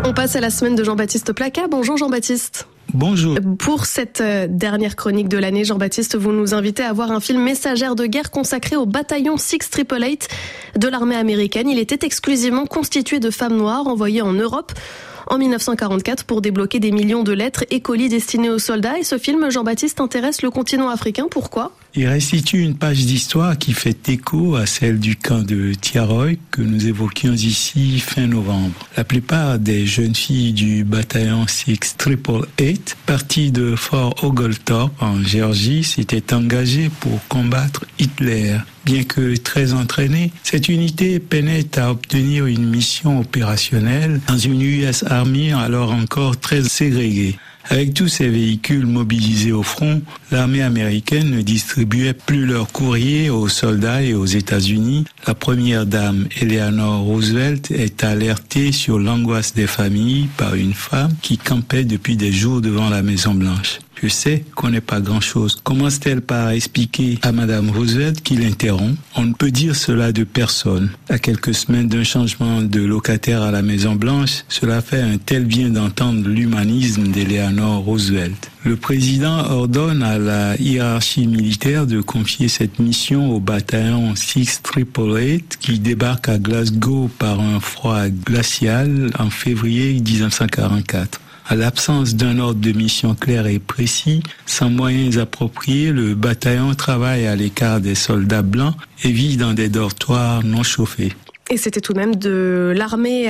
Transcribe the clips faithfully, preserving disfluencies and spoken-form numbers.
On passe à la semaine de Jean-Baptiste Placat. Bonjour Jean-Baptiste. Bonjour. Pour cette dernière chronique de l'année, Jean-Baptiste, vous nous invitez à voir un film messagère de guerre consacré au bataillon six huit huit de l'armée américaine. Il était exclusivement constitué de femmes noires envoyées en Europe en dix-neuf cent quarante-quatre pour débloquer des millions de lettres et colis destinés aux soldats. Et ce film, Jean-Baptiste, intéresse le continent africain. Pourquoi ? Il restitue une page d'histoire qui fait écho à celle du camp de Tiaroy que nous évoquions ici fin novembre. La plupart des jeunes filles du bataillon six huit huit, parties de Fort Oglethorpe en Géorgie, s'étaient engagées pour combattre Hitler. Bien que très entraînée, cette unité peinait à obtenir une mission opérationnelle dans une U S Army alors encore très ségrégée. Avec tous ces véhicules mobilisés au front, l'armée américaine ne distribuait plus leurs courriers aux soldats et aux États-Unis. La première dame, Eleanor Roosevelt, est alertée sur l'angoisse des familles par une femme qui campait depuis des jours devant la Maison-Blanche. Je sais qu'on n'est pas grand-chose. Commence-t-elle par expliquer à Madame Roosevelt qui l'interrompt? On ne peut dire cela de personne. À quelques semaines d'un changement de locataire à la Maison-Blanche, cela fait un tel bien d'entendre l'humanisme d'Eleanor Roosevelt. Le président ordonne à la hiérarchie militaire de confier cette mission au bataillon six huit huit qui débarque à Glasgow par un froid glacial en février dix-neuf cent quarante-quatre. À l'absence d'un ordre de mission clair et précis, sans moyens appropriés, le bataillon travaille à l'écart des soldats blancs et vit dans des dortoirs non chauffés. Et c'était tout de même de l'armée,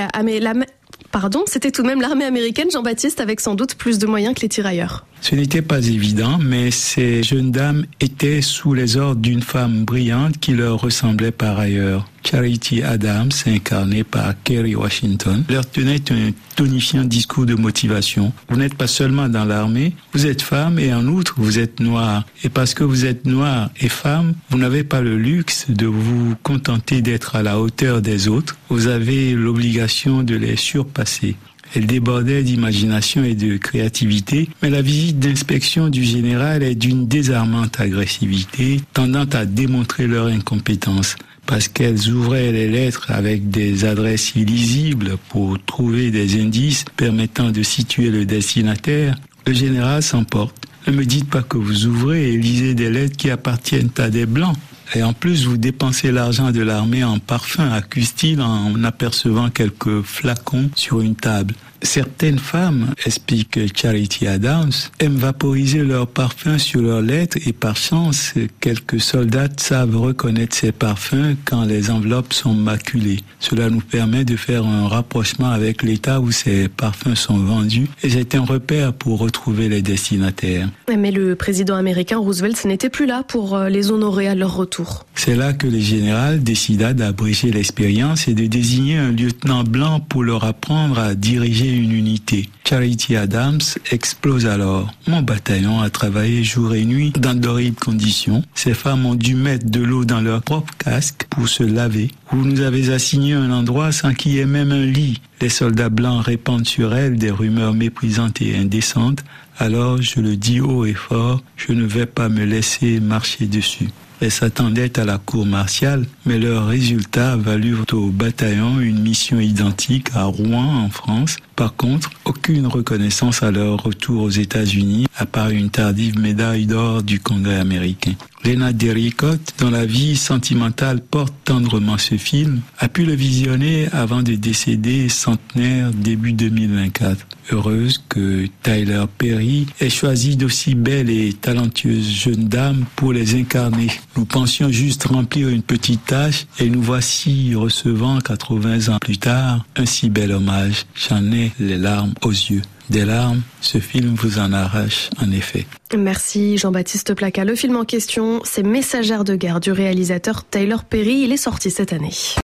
pardon, c'était tout de même l'armée américaine, Jean-Baptiste, avec sans doute plus de moyens que les tirailleurs. Ce n'était pas évident, mais ces jeunes dames étaient sous les ordres d'une femme brillante qui leur ressemblait par ailleurs. Charity Adams, incarnée par Kerry Washington, leur tenait un tonifiant discours de motivation. Vous n'êtes pas seulement dans l'armée, vous êtes femme et en outre vous êtes noire. Et parce que vous êtes noire et femme, vous n'avez pas le luxe de vous contenter d'être à la hauteur des autres. Vous avez l'obligation de les surpasser. Elle débordait d'imagination et de créativité, mais la visite d'inspection du général est d'une désarmante agressivité, tendant à démontrer leur incompétence. Parce qu'elles ouvraient les lettres avec des adresses illisibles pour trouver des indices permettant de situer le destinataire, le général s'emporte. Ne me dites pas que vous ouvrez et lisez des lettres qui appartiennent à des blancs. Et en plus, vous dépensez l'argent de l'armée en parfum, accuse-t-il en apercevant quelques flacons sur une table. Certaines femmes, explique Charity Adams, aiment vaporiser leur parfum sur leurs lettres et par chance, quelques soldats savent reconnaître ces parfums quand les enveloppes sont maculées. Cela nous permet de faire un rapprochement avec l'état où ces parfums sont vendus et c'est un repère pour retrouver les destinataires. Mais le président américain Roosevelt n'était plus là pour les honorer à leur retour. C'est là que le général décida d'abréger l'expérience et de désigner un lieutenant blanc pour leur apprendre à diriger une unité. Charity Adams explose alors. Mon bataillon a travaillé jour et nuit dans d'horribles conditions. Ces femmes ont dû mettre de l'eau dans leur propre casque pour se laver. Vous nous avez assigné un endroit sans qu'il y ait même un lit. Les soldats blancs répandent sur elles des rumeurs méprisantes et indécentes. Alors je le dis haut et fort, je ne vais pas me laisser marcher dessus. Elles s'attendaient à la cour martiale, mais leurs résultats valurent au bataillon une mission identique à Rouen en France. Par contre, aucune reconnaissance à leur retour aux États-Unis, à part une tardive médaille d'or du Congrès américain. Lena Derricotte, dont la vie sentimentale porte tendrement ce film, a pu le visionner avant de décéder centenaire début deux mille vingt-quatre. Heureuse que Tyler Perry ait choisi d'aussi belles et talentueuses jeunes dames pour les incarner. Nous pensions juste remplir une petite tâche et nous voici recevant quatre-vingts ans plus tard un si bel hommage. J'en ai les larmes aux yeux. Des larmes, ce film vous en arrache en effet. Merci Jean-Baptiste Placat. Le film en question, c'est Messagère de guerre du réalisateur Tyler Perry. Il est sorti cette année.